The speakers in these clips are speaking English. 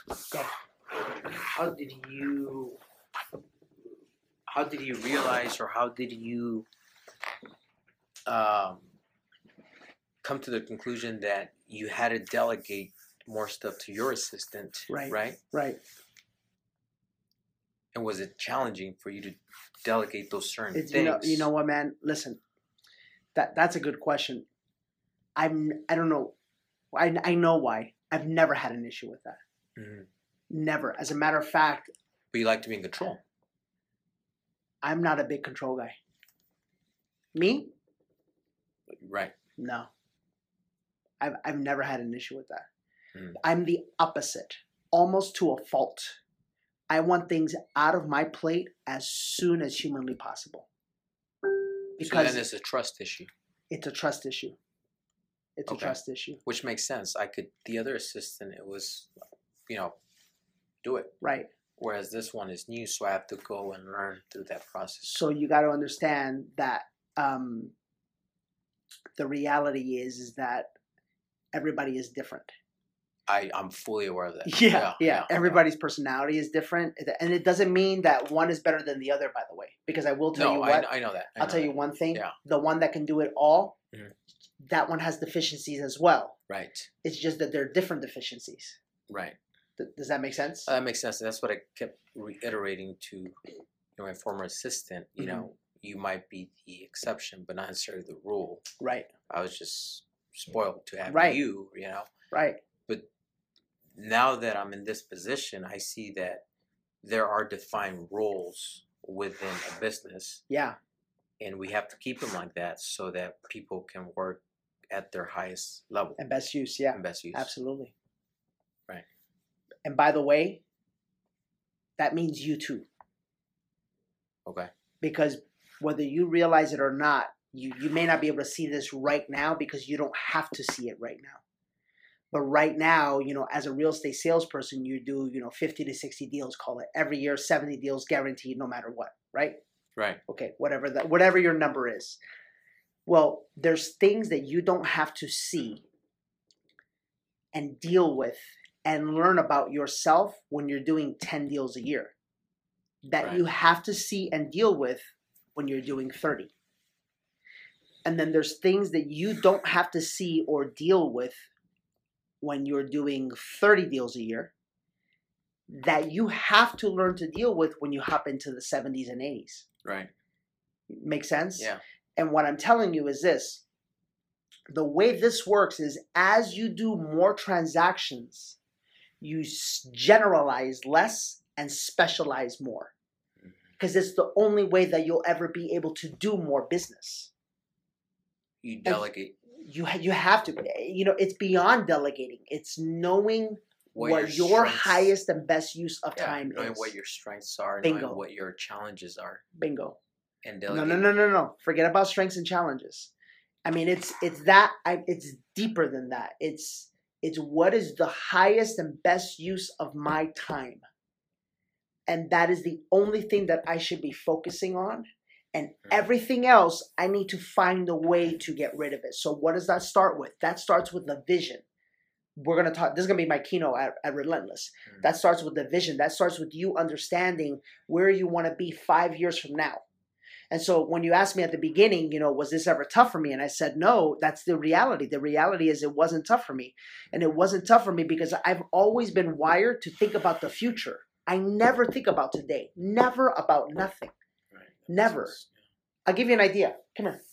Go. How did you realize, or how did you come to the conclusion that you had to delegate more stuff to your assistant? Right. And was it challenging for you to delegate those certain It's, things? you know what, man? Listen, that's a good question. I don't know. I know why. I've never had an issue with that. Mm-hmm. Never. As a matter of fact, But you like to be in control. I'm not a big control guy. Me? Right. No. I've never had an issue with that. Mm. I'm the opposite, almost to a fault. I want things out of my plate as soon as humanly possible. Because so then it's a trust issue. It's a trust issue. It's a trust issue. Which makes sense. The other assistant, it was, do it. Right. Whereas this one is new, so I have to go and learn through that process. So you got to understand that the reality is that everybody is different. I'm fully aware of that. Yeah. Everybody's personality is different. And it doesn't mean that one is better than the other, by the way. Because I will tell you what. I know that. I'll tell you one thing. Yeah. The one that can do it all, that one has deficiencies as well. Right. It's just that they're different deficiencies. Right. Does that make sense? That makes sense. That's what I kept reiterating to my former assistant. You know, you might be the exception, but not necessarily the rule. Right. I was just spoiled to have you, Right. But now that I'm in this position, I see that there are defined roles within a business. Yeah. And we have to keep them like that so that people can work at their highest level. And best use, yeah. And best use. Absolutely. Right. And by the way, that means you too. Okay. Because whether you realize it or not, you may not be able to see this right now because you don't have to see it right now. But right now, as a real estate salesperson, you do, 50 to 60 deals, call it. Every year, 70 deals guaranteed no matter what, right? Right. Okay, whatever your number is. Well, there's things that you don't have to see and deal with and learn about yourself when you're doing 10 deals a year that you have to see and deal with when you're doing 30. And then there's things that you don't have to see or deal with when you're doing 30 deals a year that you have to learn to deal with when you hop into the 70s and 80s. Right. Make sense? Yeah. And what I'm telling you is this. The way this works is as you do more transactions, you generalize less and specialize more. Because it's the only way that you'll ever be able to do more business. You delegate. You have to. It's beyond delegating. It's knowing what your highest and best use of time is. Knowing what your strengths are. Bingo. Knowing what your challenges are. Bingo. And delegate. No. Forget about strengths and challenges. I mean, it's deeper than that. It's what is the highest and best use of my time. And that is the only thing that I should be focusing on. And everything else, I need to find a way to get rid of it. So what does that start with? That starts with the vision. We're going to talk, this is going to be my keynote at Relentless. That starts with the vision. That starts with you understanding where you want to be 5 years from now. And so when you asked me at the beginning, was this ever tough for me? And I said, no, that's the reality. The reality is it wasn't tough for me. And it wasn't tough for me because I've always been wired to think about the future. I never think about today. Never about nothing. Right. Never. I'll give you an idea. Come here.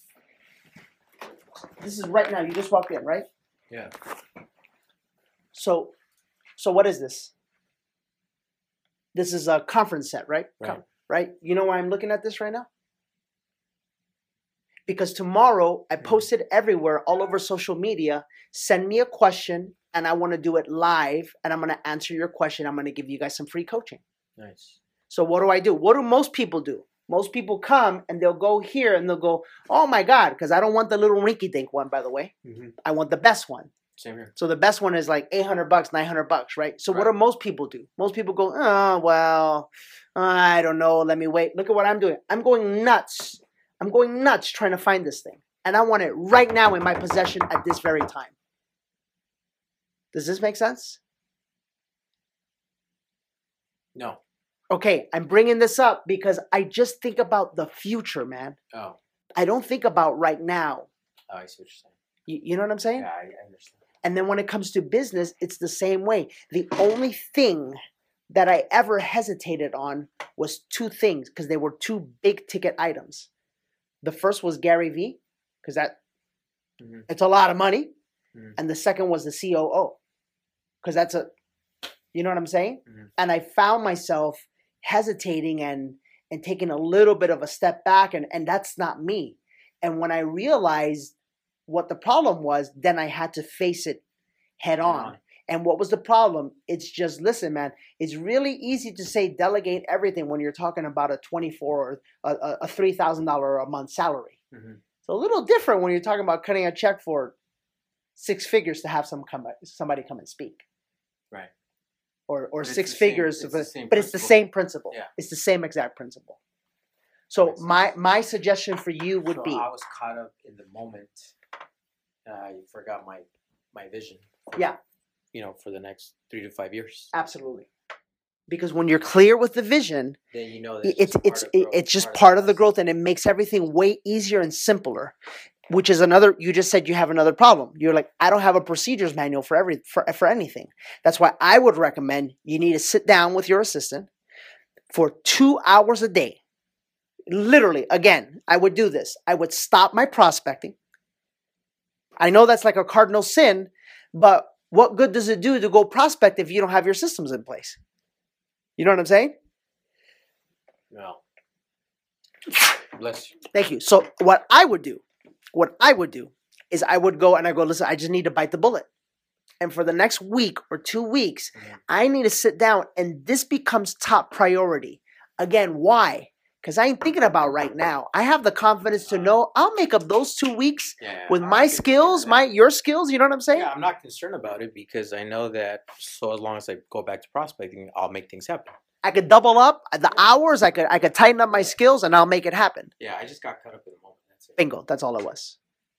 This is right now. You just walked in, right? Yeah. So what is this? This is a conference set, right? Right? You know why I'm looking at this right now? Because tomorrow I posted everywhere, all over social media, send me a question and I want to do it live and I'm going to answer your question. I'm going to give you guys some free coaching. Nice. So what do? What do most people do? Most people come and they'll go here and they'll go, oh my God, because I don't want the little rinky-dink one, by the way. I want the best one. Same here. So the best one is like $800, $900, right? So what do most people do? Most people go, oh, well, I don't know. Let me wait. Look at what I'm doing. I'm going nuts. I'm going nuts trying to find this thing. And I want it right now in my possession at this very time. Does this make sense? No. Okay, I'm bringing this up because I just think about the future, man. Oh. I don't think about right now. Oh, I see what you're saying. You know what I'm saying? Yeah, I understand. And then when it comes to business, it's the same way. The only thing that I ever hesitated on was two things because they were two big ticket items. The first was Gary Vee, because it's a lot of money. Mm-hmm. And the second was the COO, because that's you know what I'm saying? Mm-hmm. And I found myself hesitating and taking a little bit of a step back, and that's not me. And when I realized what the problem was, then I had to face it head on. And what was the problem? It's just, listen, man, it's really easy to say delegate everything when you're talking about a $24 or a $3,000 a month salary. Mm-hmm. It's a little different when you're talking about cutting a check for 6 figures to have somebody come and speak. Right. Or 6 figures, but it's the same principle. Yeah. It's the same exact principle. So my suggestion for you would be... I was caught up in the moment. I forgot my vision. Yeah. For the next 3 to 5 years. Absolutely. Because when you're clear with the vision, then you know it's just part of the growth, and it makes everything way easier and simpler. Which is another. You just said you have another problem. You're like, I don't have a procedures manual for anything. That's why I would recommend you need to sit down with your assistant for 2 hours a day. Literally, again, I would do this. I would stop my prospecting. I know that's like a cardinal sin, but what good does it do to go prospect if you don't have your systems in place? You know what I'm saying? No. Bless you. Thank you. So what I would do is I would go, listen, I just need to bite the bullet. And for the next week or 2 weeks, I need to sit down, and this becomes top priority. Again, why? Because I ain't thinking about right now. I have the confidence to know I'll make up those 2 weeks with my skills, your skills. You know what I'm saying? Yeah, I'm not concerned about it because I know that so as long as I go back to prospecting, I'll make things happen. I could double up the hours. I could tighten up my skills, and I'll make it happen. Yeah, I just got caught up in the moment. That's it. Bingo. That's all it was.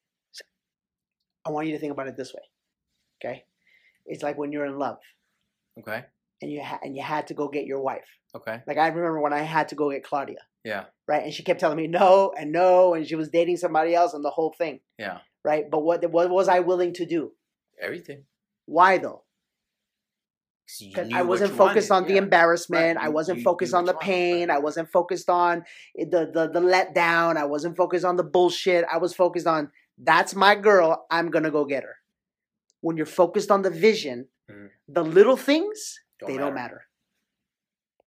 I want you to think about it this way. Okay? It's like when you're in love. Okay. And you had to go get your wife. Okay. Like I remember when I had to go get Claudia. Yeah. Right? And she kept telling me no and no, and she was dating somebody else and the whole thing. Yeah. Right? But what was I willing to do? Everything. Why though? Because I wasn't focused on the embarrassment. Right. I wasn't focused on the pain. I wasn't focused on the letdown. I wasn't focused on the bullshit. I was focused on, that's my girl. I'm going to go get her. When you're focused on the vision, the little things, they don't matter.